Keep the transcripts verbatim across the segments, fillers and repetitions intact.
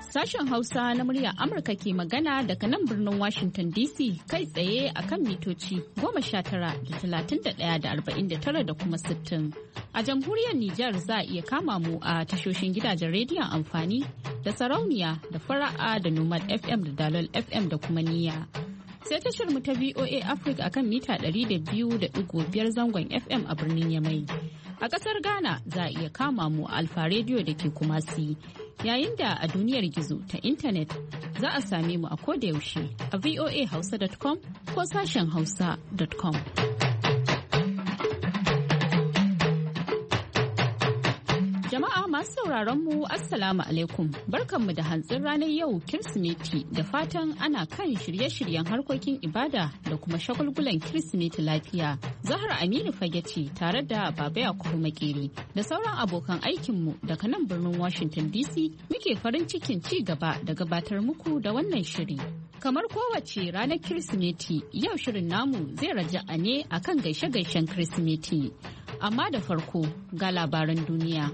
Sashen Hausa na muryar Amurka ke magana daga nan birnin Washington D C kai tsaye a kan mitoci goma sha tara da talatin da ɗaya da arba'in da tara da kuma sittin. A jamhuriyar Nijar za a iya kama mu a tashoshin gidajen rediyon amfani da sarauniya da fara'a da Nomad F M da Dalol F M da kuma niyya. Sai tashar mu ta V O A Africa akan mita ɗari da biyu da ɗigo biyar zangon F M a birnin Yamai. A ƙasar Ghana za a iya kama mu a Alfa Radio da ke Kumasi. Yayin da a duniyar gizo ta intanet za a same mu a kodayaushe a voa hausa dot com ko sashen hausa dot com. Jama'a masu sauraron mu Assalamu alaikum, barkanmu da hantsin ranar yau Kirsimeti da fatan ana kan shirye-shiryen harkokin ibada da kuma shagulgulan Kirsimeti lafiya. Zahra Aminu Fage ce tare da Baba Yakubu Makeri da sauran abokan aikinmu daga nan birnin Washington D C muke farin cikin ci gaba da gabatar muku da wannan shiri. Kamar kowace ranar Kirsimeti, yau shirin namu zai raja'a ne akan gaishe-gaishen Kirsimeti. Amma da farko ga labaran duniya.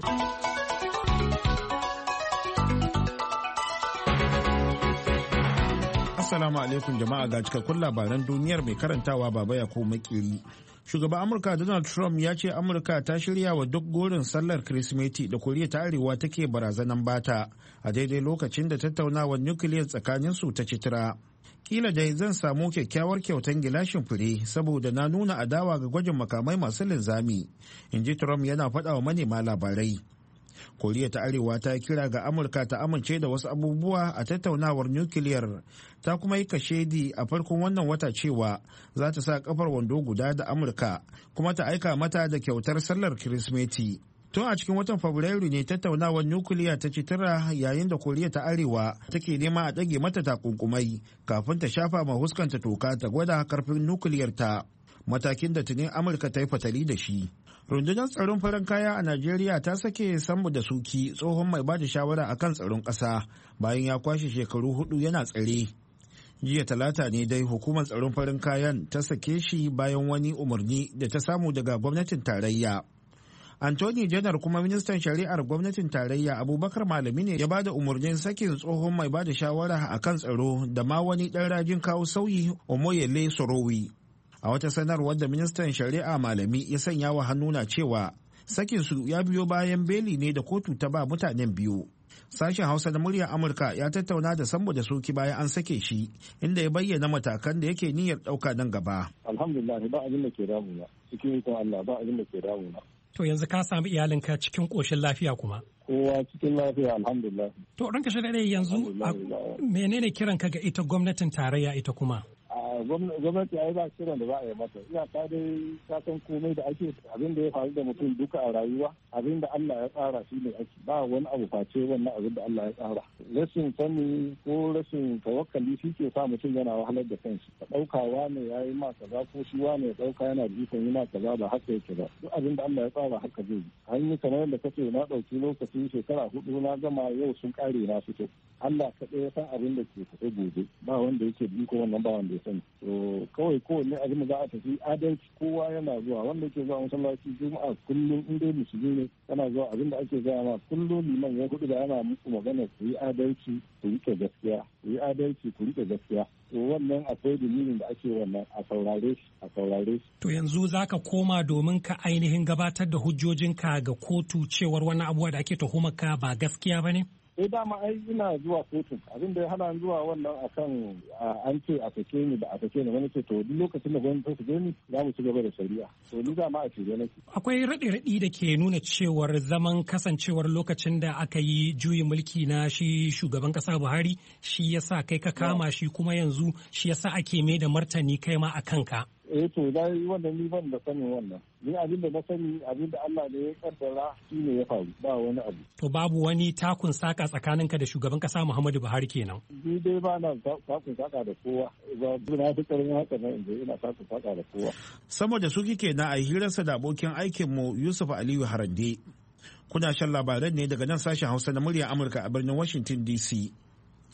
Assalamu alaikum jama'a, ga cikakkun labaran duniyar mai karantawa Baba Yakubu Makeri. Shugaban Amurka Donald Trump ya ce Amurka ta shirya wa duk gorin sallar Kirsimeti da Koriya ta Arewa take barazanan bata a daidai lokacin da tattaunawar nukiliyar tsakaninsu ta citira. Kila dai zan samu kyakkyawar kyautan gilashin fure saboda na nuna adawa ga gwajin makamai masu linzami, in ji Trump yana faɗa wa manema labarai. Koriya ta Arewa ta kira ga Amurka ta amince da wasu abubuwa a tattaunawar nukiliyar, ta kuma yi kashedi a farkon wannan wata cewa za ta sa kafar wando guda da Amurka kuma ta aika mata da kyautar sallar Kirsimeti. Tun a cikin watan Fabrairu ne tattaunawar nukiliya ta citira yayin da Koriya ta Arewa take nema a ɗage mata takunkumai kafin ta shafa ma huskanta toka ta gwada karfin nukiliyar ta, matakin da tuni Amurka ta yi fatali da shi. Rundunar tsaron farin kaya a Najeriya ta sake Sambo da Suki, tsohon mai bada shawara akan tsaron ƙasa, bayan ya kwashe shekaru hudu yana tsare. Jiya talata ne dai hukumar tsaron farin kayan ta sake shi bayan wani umarni da ta samu daga gwamnatin tarayya. Anthony Janar kuma ministan shari'ar gwamnatin tarayya Abubakar Malami ne ya bada umarnin sakin tsohon mai bada shawara akan tsaro da ma wani ɗan rajin kawo sauyi Omoyele Sorowi. A wata sanarwar da ministan shari'a Malami ya sanya wa hannu na cewa sakin su ya biyo bayan beli ne da kotu ta ba mutanen biyu. Sashen Hausa da muryar Amurka ya tattauna da Sambo da Suki bayan an sake shi, inda ya bayyana matakan da yake niyyar ɗauka nan gaba. Alhamdulillah ba abin da ke damuna, cikin ikon Allah ba abin da ke damuna. To yanzu ka samu iyalinka cikin ƙoshin lafiya kuma? Kowa cikin lafiya alhamdulillah. To ranka shi dai yanzu menene kiranka ga ita gwamnatin tarayya ita kuma? Gwamnati ai ba kiran da za a yi mata, iyaka dai ta san komai da ake, abin da ya faru da mutum duka a rayuwa, abin da Allah ya tsara shi ne ake, ba wani abu face wannan abin da Allah ya tsara. Rashin sani ko rashin tawakkali shi ke sa mutum yana wahalar da kanshi, ka ɗauka wane ya yi ma kaza ko shi wane ya ɗauka yana da ikon yi ma kaza ba haka yake ba, duk abin da Allah ya tsara haka zai yi. An yi kamar yadda kace na ɗauki lokaci shekara hudu na gama, yau sun ƙare na fito. Allah kaɗai ya san abin da ke tafe gobe, ba wanda yake bi ko wannan ba wanda ya sani. To kawai kowanne abin da za a tafi adalci, kowa yana zuwa, wanda ke zuwa masallaci juma'a kullum in dai musulmi ne yana zuwa, abin da ake gaya ma kullum liman ya hudu da yana muku magana ku yi adalci ku rike gaskiya, ku yi adalci ku rike gaskiya. To wannan akwai dalilin da ake wannan a saurare shi a saurare shi. To yanzu za ka koma domin ka ainihin gabatar da hujjojinka ga kotu cewar wannan abubuwa da ake tuhumar ka ba gaskiya ba ne? Eh dama ai ina zuwa kotun, abin da ya hana zuwa wannan akan an ce a sake ni da a sake ni, wani ce to duk lokacin da gwamnati ta sake ni za mu ci gaba da shari'a, to ni dama a shirye nake. Akwai raɗe-raɗi da ke nuna cewar zaman kasancewar lokacin da aka yi juyin mulki na shi shugaban ƙasa Buhari shi yasa kai ka kama shi, kuma yanzu shi yasa ake mai da martani kai ma a kanka. eh to dai wannan ni ban da sanin wannan, ni abin da na sani abin da Allah ne ya kaddara shi ne ya faru, ba wani abu. To babu wani takun saka tsakaninka da shugaban kasa Muhammadu Buhari kenan? Ni dai ba na takun saka da kowa, ba na fi karin haka na inda ina takun saka da kowa. Sama da su kike na a hirarsa da abokin aikinmu Yusuf Aliyu Harande. Kuna shan labaran ne daga nan sashen Hausa na murya Amurka a birnin Washington D C.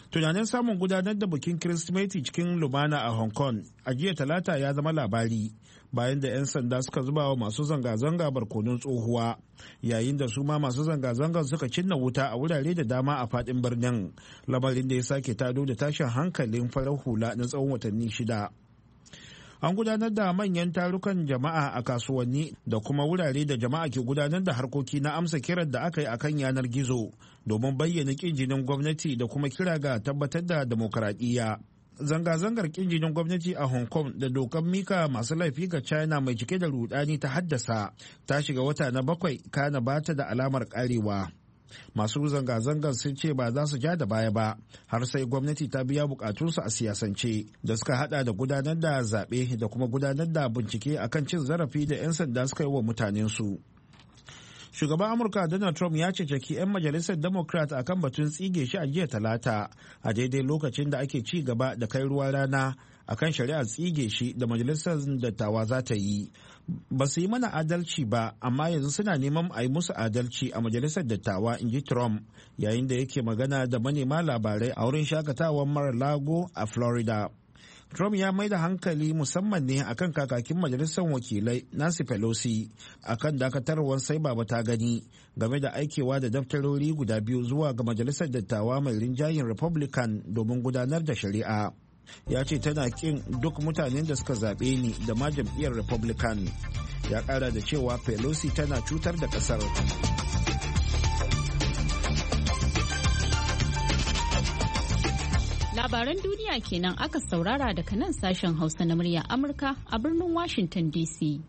Tunanin samun gudanar da bikin Kirsimeti cikin lumana a Hong Kong a jiya talata ya zama labari bayan da 'yan sanda suka zuba wa masu zanga-zanga barkonon tsohuwa yayin da su ma masu zanga-zangar suka cinna wuta a wurare da dama a fadin birnin, lamarin da ya sake tado da tashin hankalin farar hula na tsawon watanni shida. An gudanar da manyan tarukan jama'a a kasuwanni da kuma wurare da jama'a ke gudanar da harkoki na amsa kiran da aka yi akan yanar gizo domin bayyana kin jinin gwamnati da kuma kira ga tabbatar da demokaradiyya. Zanga-zangar kin jinin gwamnati a Hong Kong da dokar mika masu laifi ga China mai cike da rudani ta haddasa ta shiga wata na bakwai kana bata da alamar karewa. Masu zanga-zangar sun ce ba za su ja da baya ba har sai gwamnati ta biya bukatunsu a siyasance da suka hada da gudanar da zaɓe da kuma gudanar da bincike akan cin zarafi da 'yan sanda suka yi wa mutanensu. Shugaban Amurka Donald Trump ya ceceki 'yan majalisar Democrat akan batun tsige shi a jiya talata a daidai lokacin da ake ci gaba da kai ruwa rana akan shari'ar tsige shi da majalisar dattawa za ta yi. Ba su yi mana adalci ba, amma yanzu suna neman a yi musu adalci a majalisar dattawa, in ji Trump yayin da yake magana da manema labarai a wurin shakatawan Mar-a-Lago a Florida. Trump ya mai da hankali musamman ne akan kakakin majalisar wakilai Nancy Pelosi akan dakatarwar sai baba ta gani game da aikewa da daftarori guda biyu zuwa ga majalisar dattawa mai rinjayen Republican domin gudanar da shari'a. Ya ce tana kin duk mutanen da suka zaɓe ni da ma jam'iyyar Republican. Ya ƙara da cewa Pelosi tana cutar da ƙasar. Labaran duniya kenan aka saurara daga nan sashen Hausa na murya Amurka a birnin Washington D C.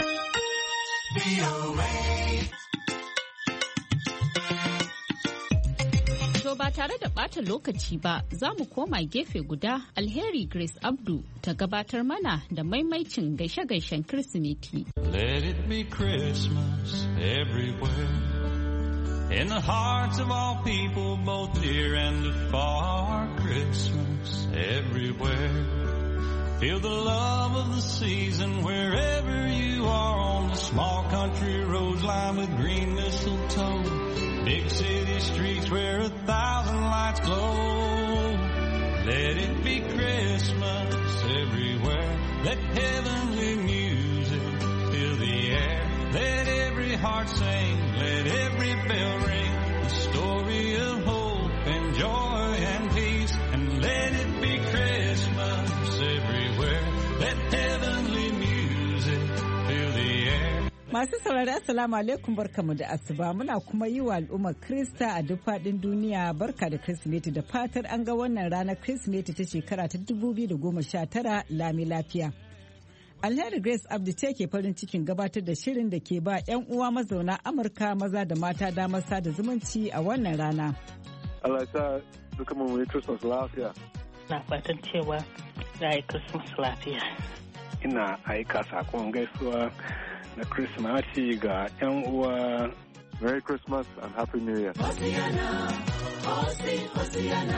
To ba tare da ɓata lokaci ba za mu koma gefe guda. Alheri Grace Abdu ta gabatar mana da maimaicin gaishe-gaishen Kirsimeti. Let it be Christmas everywhere. In the hearts of all people, both near and afar, Christmas everywhere. Feel the love of the season wherever you are, on the small country roads lined with green mistletoe, big city streets where a thousand lights glow. Let it be Christmas everywhere. Let heavenly music fill the air. Let every heart sing, let every bell ring, the story of hope and joy and peace. And let it be Christmas everywhere. Let heavenly music fill the air. Masu saurari assalamu alaikum, barkamu da asuba, muna kuma yi wa al'ummar Krista a duk faɗin duniya barka da Kirsimeti, da fatar an ga wannan ranar Kirsimeti ta shekara ta dubu biyu da goma sha tara lami lafiya. Alheri Grace Abdi ce ke farin cikin gabatar da shirin da ke ba 'yan uwa mazauna Amurka maza da mata damar sada zumunci a wannan rana. Allah ya sa duka mu yi Christmas lafiya. Na fatan cewa za a yi Christmas lafiya. Ina aika sakon gaisuwa na Christmas ga 'yan uwa. Merry Christmas and Happy New Year. Hosiana, Hosi, Hosiana,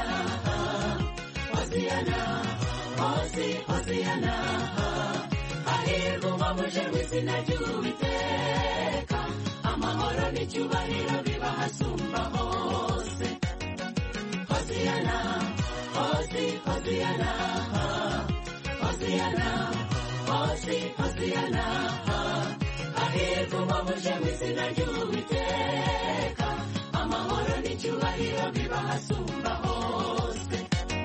Hosiana, Hosi, Hosiana. Ahirwa muje mwizina ry'Uwiteka, amahoro n'icyubahiro biba hasumba hose. Hosiana, Hosi, Hosiana, Hosiana, Hosi, Hosiana. Ahirwa muje mwizina ry'Uwiteka, amahoro n'icyubahiro biba hasumba hose.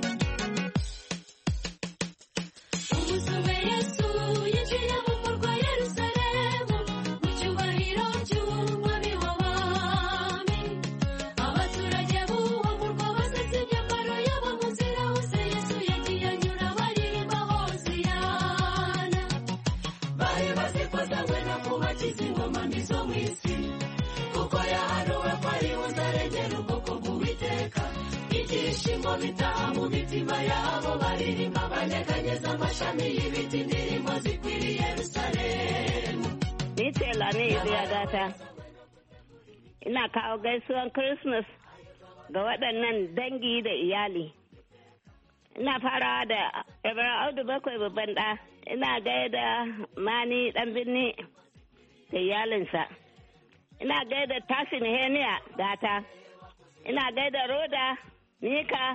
Ibyishimo bitaha mu mitima yabo, baririmba banyeganyeza amashami y'ibiti, indirimbo zikwiriye Yerusalemu. Ni ce Lami ya gata. Ina kawo gaisuwan Christmas ga waɗannan dangi da iyali. Ina farawa da Ibrahim Audu Bakwai babban ɗa. Ina gaida Mani ɗan birni da iyalinsa. Ina gaida Tasin Heniya gata. Ina gaida Roda Mika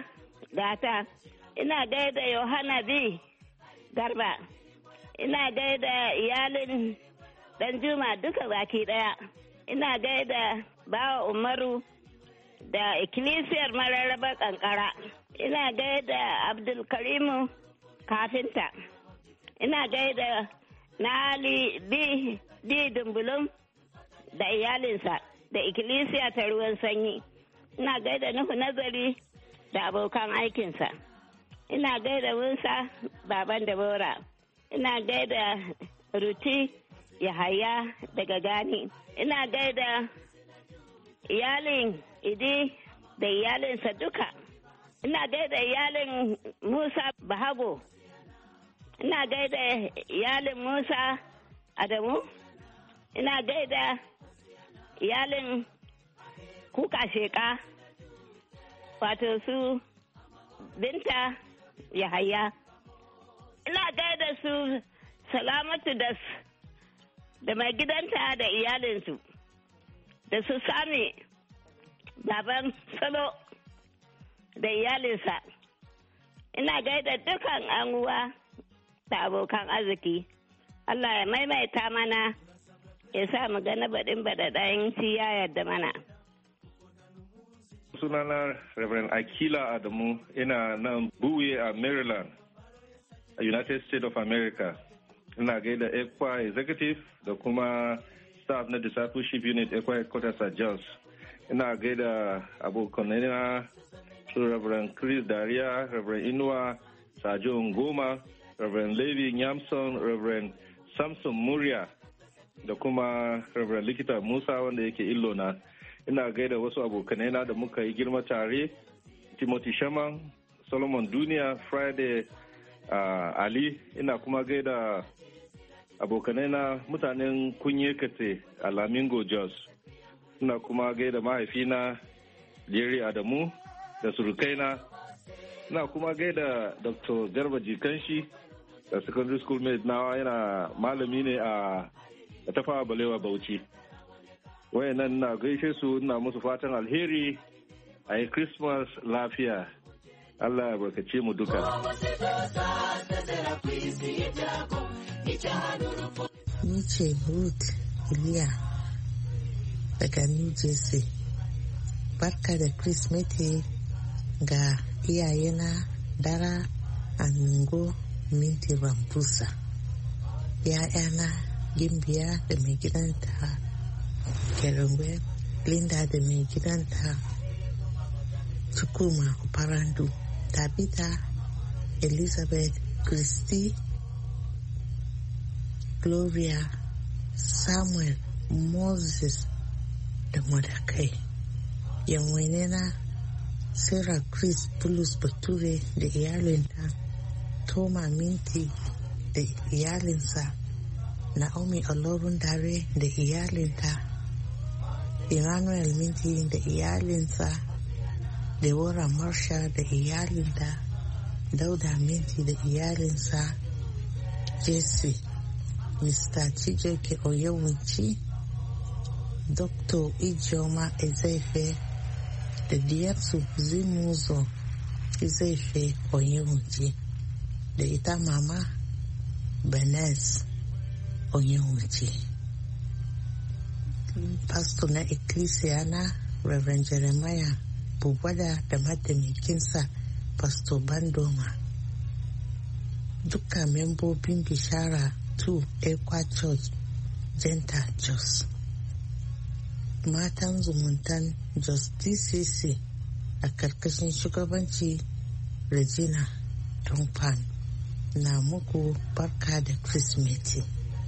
gata. Ina gaida Yohana B. Garba. Ina gaida iyalin Danjuma duka baki daya. Ina gaida Bawa Umaru da Ikkilisiyar Mararraba Kankara. Ina gaida Abdulkarimu Kafinta. Ina gaida Nali B. D. Dumbulum da iyalinsa da Ikkilisiya ta Ruwan Sanyi. Ina gaida Nuhu Nazari da abokan aikinsa. Ina gaida Musa Baban Dabora. Ina gaida Ruti Yahaya daga Gani. Ina gaida iyalin Idi da iyalinsa duka. Ina gaida iyalin Musa Bahago. Ina gaida iyalin Musa Adamu. Ina gaida iyalin Kuka Sheka. Wato su Binta Yahaya. Ina gaida su Salamatu das da mai gidanta da iyalinsu. Da su Sami Baban Salo da iyalinsa. Ina gaida dukan anguwa da abokan arziki. Allah ya maimaita mana ya sa mu gana baɗin baɗaɗayin ci ya yarda mana. Sunana Reverend Akila Adamu, ina nan Buwe a Maryland, a United States of America. Ina gaida Ekwa Executive da kuma staff na Discipleship Unit Ekwa Headquarters a Jos. Ina gaida abokanina su Reverend Chris Daria, Reverend Inuwa Sajo Ngoma, Reverend Levi Nyamson, Reverend Samson Muria da kuma Reverend Likita Musa wanda yake Illona. Ina gaida wasu abokanaina da muka yi girma tare, Timothy Shaman, Solomon Duniya, Friday uh, Ali. Ina kuma gaida abokanaina mutanen Kunye Kate a Lamingo Jos. Ina kuma gaida mahaifina Jerry Adamu da surukaina. Ina kuma gaida Doctor Garba Jikanshi da secondary school mate nawa yana malami ne a Tafawa Balewa Bauchi. Wayannan na gaishe su, ina musu fatan alheri, a yi Christmas lafiya. Allah ya barkace mu duka. Ni ce Ruth Iliya daga New Jersey. Barka da Kirsimeti ga iyayena Dara Anungo Minti Rambusa. ‘Ya'yana Gimbiya da mai gidanta Kerengwe, Linda da mai gidanta Chukuma Parandu, Tabitha, Elizabeth, Christy, Gloria, Samuel, Moses da Mordecai. Yanwainena Sarah Chris Bulus Bature da iyalinta, Toma Minti da iyalinsa, Naomi Olorun Dare da iyalinta, Emmanuel Minti da iyalinsa, Deborah Marsha da iyalinta, Dauda Minti da iyalinsa, Jesse, Mister Chijioke Oyewunchi, Doctor Ijeoma Ezefe da diyarsu Zimuzo Ezefe Oyewunchi da ita Mama Benes Oyewunchi. Pastor na Ecclesia na Reverend Jeremiah Bubwada da mataimakinsa Pastor Bandoma. Duka membobin Bishara two Ekwa Church Jenta Jos. Matan zumuntan Jos D C C a karkashin shugabanci Regina Tumpan na muku barka da Kirsimeti.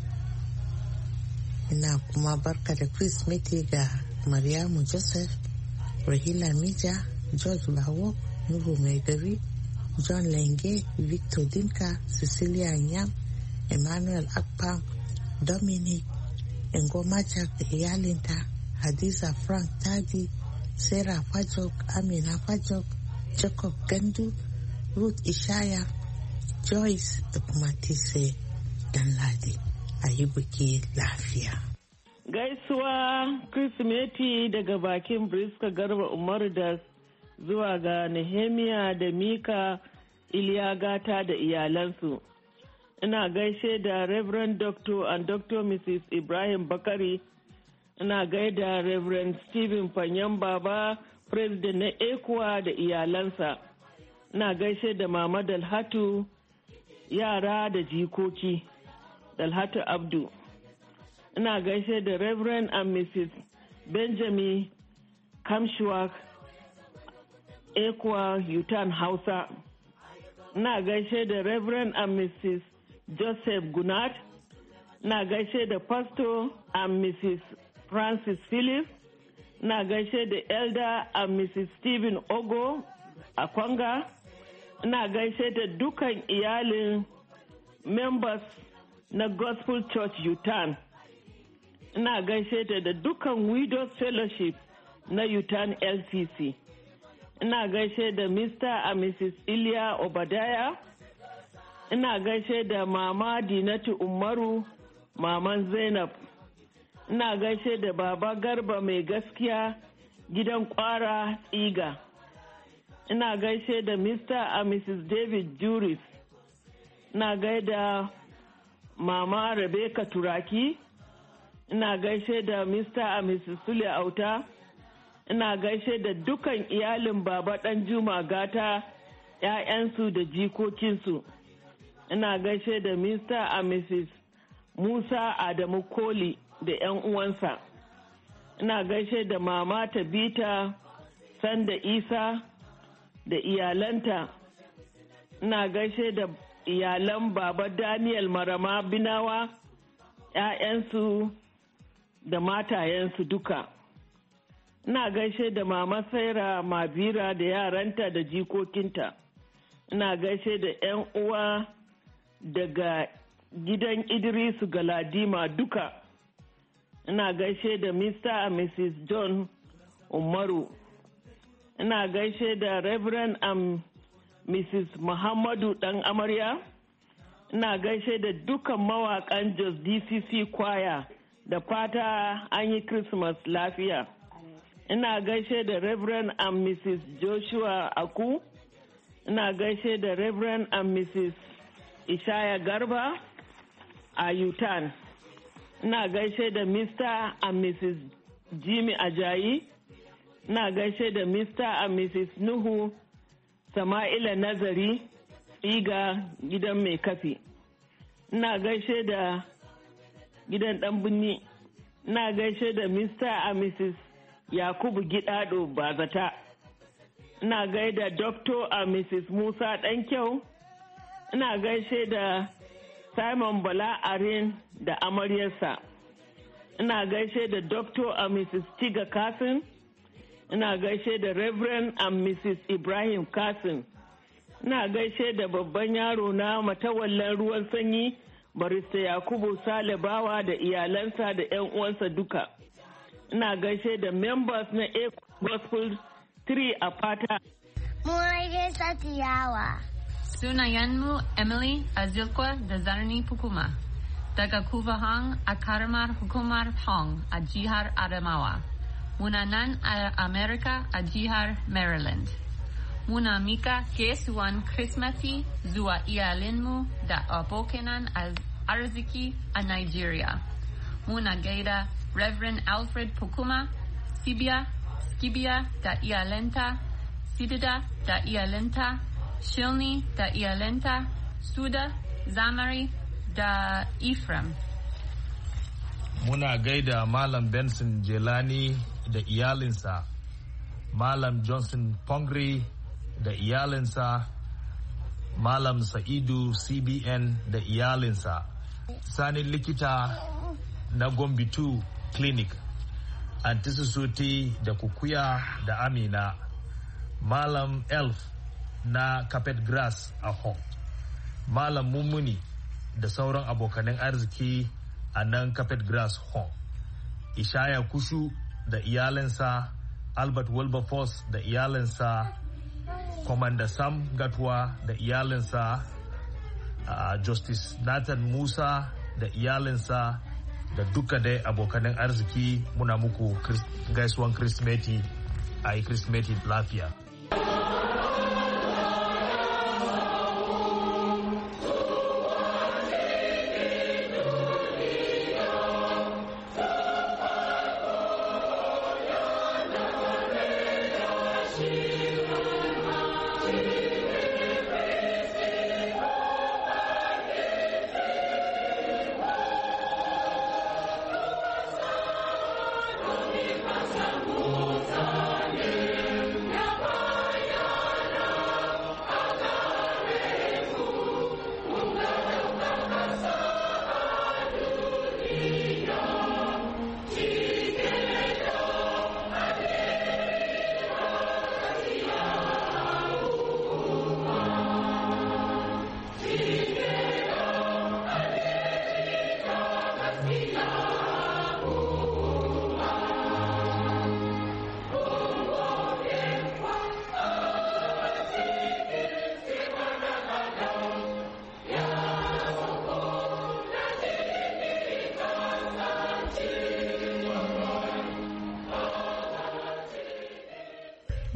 Ina kuma barka da Kirsimeti ga Maryamu Joseph, Rahila Mija, George Bawo, Nuhu Maigari, John Lenge, Victor Dinka, Cecilia Nyam, Emmanuel Akpa, Dominic Ngomachak da iyalinta, Hadiza Frank Tadi, Sarah Fajok, Amina Fajok, Jacob Gandu, Ruth Ishaya, Joyce da kuma Tise Danladi. A yi buki lafiya. Gaisuwa Kirsimeti daga bakin Briska Garba Umaru da zuwa ga Nehemiya da Mika Iliyagata da iyalansu. Ina gaishe da Reverend Doctor and Doctor Missus Ibrahim Bakari. Ina gaida Reverend Stephen Fanyan Baba, President na ECWA da iyalansa. Ina gaishe da Mama Dalhatu, yara da jikoki, Dalhatu Abdu. Ina gaishe da Reverend and Missus Benjamin Kamshuwak, ECWA Yutan Hausa. Ina gaishe da Reverend and Missus Joseph Gunat. Ina gaishe da Pastor and Missus Francis Phillips. Ina gaishe da Elder and Missus Stephen Ogo Akwanga. Ina gaishe da dukan iyalin members na Gospel Church Yutan. Ina gaishe da da dukan Widows Fellowship na Yutan L C C. Ina gaishe da Mister and Missus Iliya Obadaya. Ina gaishe da Mama Dinatu Umaru, Maman Zainab. Ina gaishe da Baba Garba mai gaskiya, gidan Kwara Tsiga. Ina gaishe da Mister and Missus David Juris. Ina gaida Mama Rebecca Turaki. Ina gaishe da Mister and Missus Sule Auta. Ina gaishe da dukan iyalin Baba Danjuma Gata, ‘ya'yansu da jikokinsu. Ina gaishe da Mister and Missus Musa Adamu Koli da ‘yan uwansa. Ina gaishe da Mama Tabita Sanda Isa da iyalanta. Ina gaishe da iyalan Baba Daniel Marama Binawa, ‘ya'yansu da matayensu duka. Ina gaishe da Mama Saira Mabira da yaranta da jikokinta. Ina gaishe da ‘yan uwa daga gidan Idrisu Galadima duka. Ina gaishe da Mister and Missus John Umaru. Ina gaishe da Reverend and Missus Muhammadu Dan Amarya. Ina gaishe da dukan mawakan Jos D C C Choir da fata an yi Christmas lafiya. Ina gaishe da Reverend and Missus Joshua Aku. Ina gaishe da Reverend and Missus Ishaya Garba a Yutan. Ina gaishe da Mister and Missus Jimmy Ajayi. Ina gaishe da Mister and Missus Nuhu Sama'ila Nazari, Iga gidan mai kafi. Ina gaishe da gidan ɗan binni. Ina gaishe da Mister and Missus Yakubu Gidado Bazata. Ina gaida Doctor and Missus Musa Ɗankyau. Ina gaishe da Simon Bala Arin da amaryarsa. Ina gaishe da Doctor and Missus Tiga Kasin. Ina gaishe da Reverend and Missus Ibrahim Kasin. Ina gaishe da babban yaro na matawallan ruwan sanyi Barista Yakubu Salibawa da iyalansa da 'yan uwansa duka. Ina gaishe da members na A Gospel three a fata. Murage Satiyawa. Sunayenmu Emily Azilkwa da Zarni Pukuma. Daga Kuvahang a Karamar Hukumar Hong a jihar Adamawa. Muna nan a America a jihar Maryland. Muna mika gaisuwan Krismeti zuwa iyalinmu da abokanan arziki a Nigeria. Muna gaida Reverend Alfred Pukuma, Sibia, Skibia da iyalenta, Sidida da iyalenta, Shilni da iyalenta, Suda, Zamari da Ephraim. Muna gaida Malam Benson Jelani da iyalinsa, Malam Johnson Pongri da iyalinsa, Malam Sa'idu C B N da iyalinsa, Sani likita na Gombe two Clinic, Antisusuti da Kukuya da Amina, Malam Elf na Carpet Grass a Hong, Malam Mummuni da sauran abokanan arziki a nan Carpet Grass Hong, Ishaya Kushu da iyalinsa, Albert Wilberforce da iyalinsa, Commander Sam Gatwa da iyalinsa, uh, Justice Nathan Musa da iyalinsa, da duka dai abokanan arziki muna muku gaisuwan Kirsimeti a yi Kirsimeti lafiya.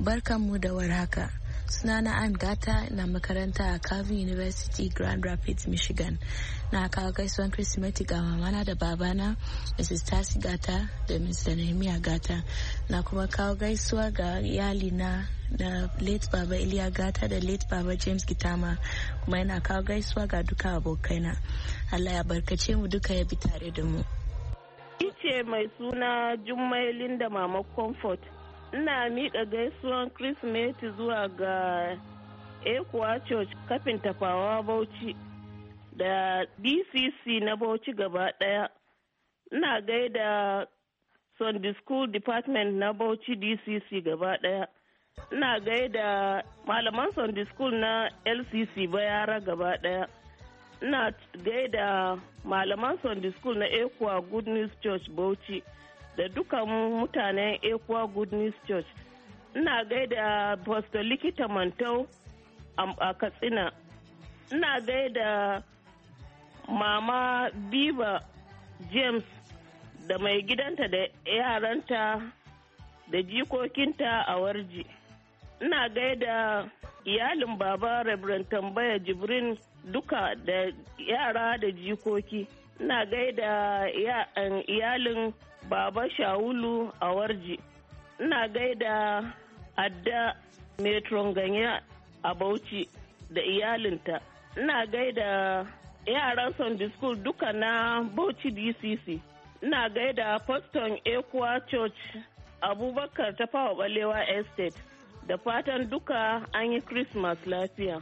Barkanmu da warhaka. Sunana Ann Gata na makaranta a Calvin University, Grand Rapids, Michigan. Na kawo gaisuwan Kirsimeti ga mamana da babana, Missus Tasi Gata da Mister Nehemiah Gata. Na kuma kawo gaisuwa ga iyali na da late Baba Iliya Gata da late Baba James Gitama. Kuma yana kawo gaisuwa ga duka abokaina. Allah ya barkace mu duka ya bi tare da mu. Ice mai suna Jummai Linda Mama Comfort. Ina miƙa gaisuwan Kirsimeti zuwa ga Ekuwa Church kafin tafawa Bauchi da D C C na Bauchi gaba ɗaya. Ina gaida Sunday School Department na Bauchi D C C gaba ɗaya. Ina gaida malaman Sunday School na L C C Bayara gaba ɗaya. Ina gaida malaman Sunday School na Ekuwa Good News Church Bauchi da dukan mutanen Ekuwa Good News Church. Ina gaida Pastor Likita Mantau a Katsina. Ina gaida Mama Biba James da mai gidanta da yaranta da jikokinta a Warji. Ina gaida iyalin Baba Reverend Tambaya Jibrin duka da yara da jikoki. Ina gaida iyalin Baba Shawulu a Warji. Ina gaida Adda Metron Ganya a Bauchi da iyalinta. Ina gaida yaran Sunday School duka na Bauchi D C C. Ina gaida Paston Ekuwa Church Abubakar ta Fawa Balewa Estate. Da fatan duka an yi Christmas lafiya.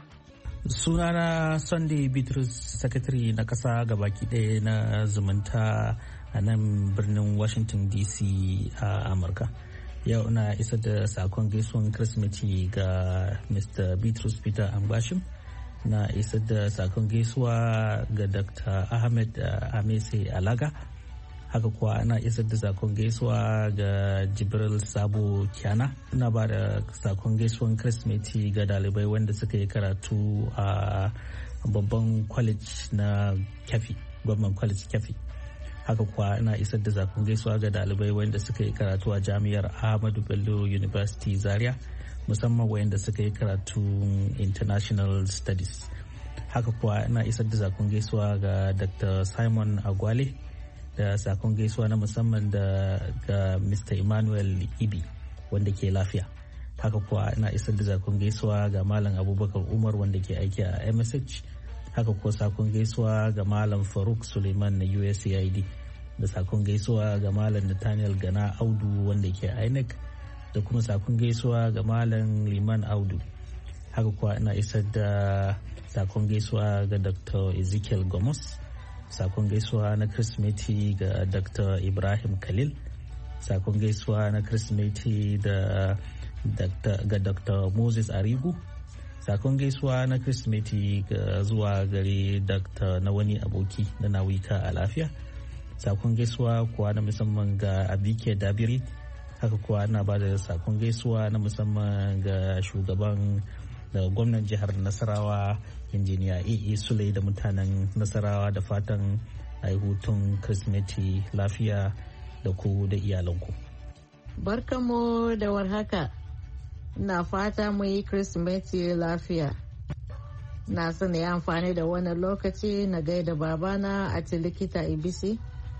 Sunana Sunday Bitrus, Secretary na ƙasa gabaki ɗaya na zumunta a nan birnin Washington D C a Amurka. Yau na isa da sakon gaisuwan Kirsimeti ga Mister Bitrus Peter Ambashim. Na isa da sakon gaisuwa ga Doctor Ahmed Amese Alaga. Haka kuwa ana isar da sakon gaisuwa ga Jibril Sabo Kyana. Ina ba da sakon gaisuwan Kirsimeti ga dalibai wanda suka yi karatu a babban college na Kefi, Government College Kefi. Haka kuwa ina isar da sakon gaisuwa ga dalibai wanda suka yi karatu a Jami'ar Ahmadu Bello University Zaria, musamman wayanda suka yi karatu International Studies. Haka kuwa ina isar da sakon gaisuwa ga Doctor Simon Agwale da sakon gaisuwa na musamman da ga Mister Emmanuel Ibi wanda ke lafiya. Haka kuwa ina isar da sakon gaisuwa ga Malam Abubakar Umar wanda ke aiki a M S H. Haka kuwa sakon gaisuwa ga Malam Faruk Suleiman na U S A I D da sakon gaisuwa ga Malam Nathaniel Gana Audu wanda ke I N E C da kuma sakon gaisuwa ga Malam Liman Audu. Haka kuwa ina isar da sakon gaisuwa ga Doctor Ezekiel Gomos. Sakon gaisuwa na Kirsimeti ga Doctor Ibrahim Khalil. Sakon gaisuwa na Kirsimeti da ga Doctor Moses Arigu. Sakon gaisuwa na Kirsimeti ga zuwa gare Doctor na wani aboki na Nawika a lafiya. Sakon gaisuwa kuwa na musamman ga Abike Dabiri. Haka kuwa na ba da sakon gaisuwa na musamman ga shugaban da gwamnan jihar Nasarawa injiniya E E Sule da mutanen Nasarawa da fatan ai hutun Kirsimeti lafiya da ku da iyalanku. Barkanmu da warhaka. Na fata mu yi Kirsimeti lafiya. Na sani ya amfani da wannan lokaci na gaida babana a likita Ibisi.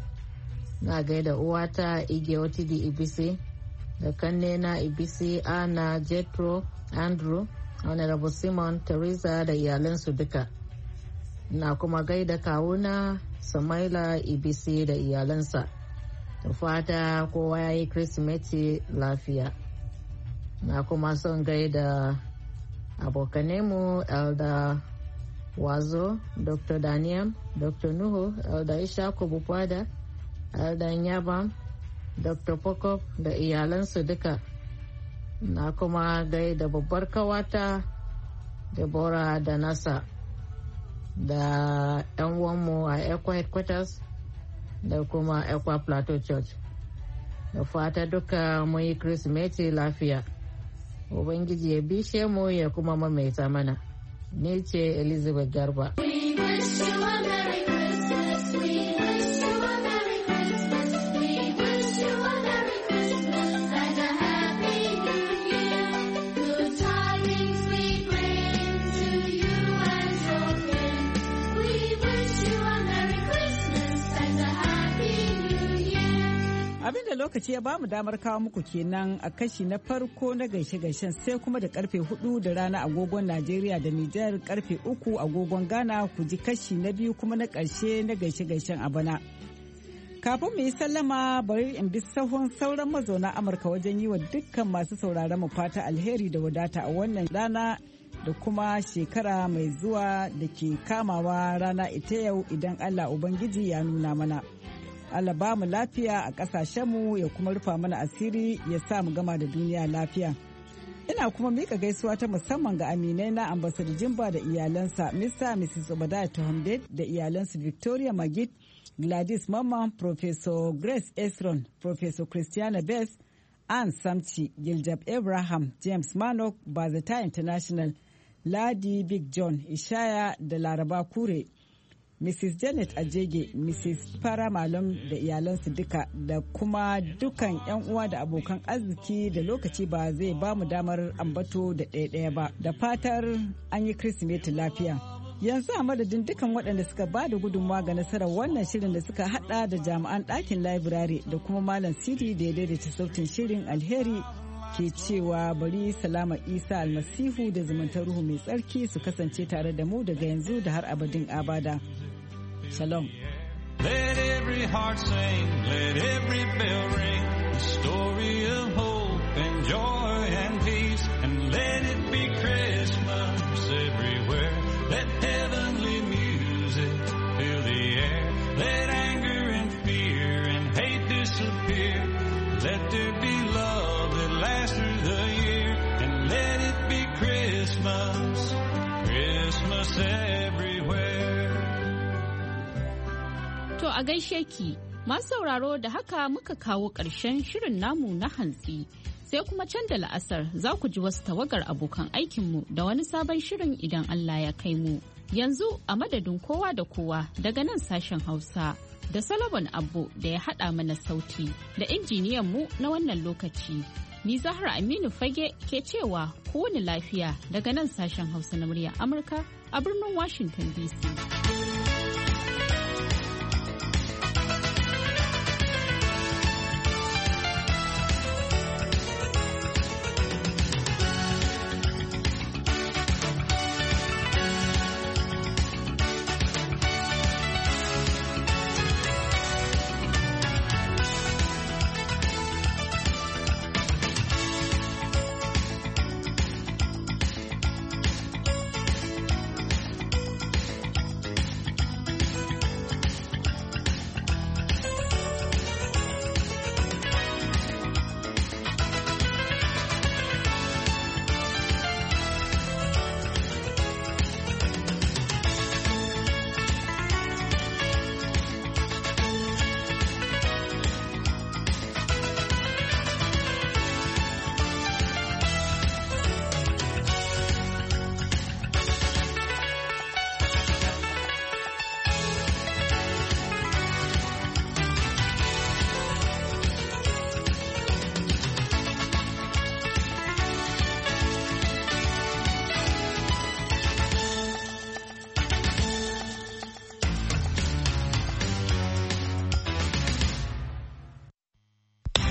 Na gaida uwata Ige Otidi Ibisi da kannena Ibisi Ana Jetro Andrew Honorable Simon Teresa da iyalansu duka. Na kuma gaida kawuna Samaila Ibisi da iyalansa. Da fata kowa ya yi Kirsimeti lafiya. Na kuma son gaida abokanemu Elda Wazo, Doctor Daniel, Doctor Nuhu, Elda Ishaku Bukwada, Elda Nyabam, Doctor Pokop da iyalansu duka. Na kuma gaida babbar kawata Deborah da Nasa da 'yan uwanmu a Ekwa Headquarters da kuma Ekwa Plateau Church. Da fata duka mun yi Kirsimeti lafiya. Ubangiji ya bishe mu ya kuma mamaita mana. Ni ce Elizabeth Garba. Abin da lokaci ya bamu damar kawo muku kenan a kashi na farko na gaishe-gaishen sai kuma da karfe hudu da rana agogon Najeriya da Nijar karfe uku agogon Ghana ku ji kashi na biyu kuma na ƙarshe na gaishe-gaishen a bana. Kafin mu yi sallama bari in bi sahun sauran mazauna Amurka wajen yi wa dukkan masu sauraron mu fata alheri da wadata a wannan rana da kuma shekara mai zuwa da ke kamawa rana ita yau idan Allah Ubangiji ya nuna mana. Allah ba mu lafiya a ƙasashenmu ya kuma rufa mana asiri ya sa mu gama da duniya lafiya. Ina kuma mika gaisuwa ta musamman ga aminai na ambassador Jimba da iyalansa Mister and Missus Obadiah Tohomded da iyalansu Victoria Magid, Gladys Mamman, Professor Grace Esron, Professor Christiana Bess, Ann Samchi, Giljab Abraham, James Manok, Bazata International, Ladi Big John, Ishaya da Laraba Kure, Missus Janet Ajege, Missus Fara Malam da iyalansu duka da kuma dukan 'yan uwa da abokan arziki da lokaci ba zai ba mu damar ambato da ɗaya-ɗaya ba. Da fatar an yi Kirsimeti lafiya. Yanzu a madadin dukan waɗanda suka ba da gudunmawa ga nasarar wannan shirin da suka hada da jami'an ɗakin library da kuma Malam Sidi da ya daidaita sautin shirin alheri ke cewa bari salama Isa almasihu da zumuntar ruhu mai tsarki su kasance tare da mu daga yanzu da har abadin abada. Shalom. Let every heart sing, let every bell ring, the story of hope and joy and peace, and let it be Christmas everywhere. Let heavenly music fill the air. Let anger and fear and hate disappear. Let there be love that lasts through the year, and let it be Christmas, Christmas everywhere. To a gaishe ki, masu sauraro da haka muka kawo ƙarshen shirin namu na hantsi. Sai kuma can da la'asar za ku ji wasu tawagar abokan aikinmu da wani sabon shirin idan Allah ya kai mu. Yanzu a madadin kowa da kowa daga nan sashen Hausa da Solomon Abbo da ya haɗa mana sauti da injiniyan mu na wannan lokaci. Ni Zahra Aminu Fage ke cewa kowane lafiya daga nan sashen Hausa na murya Amurka a birnin Washington D C.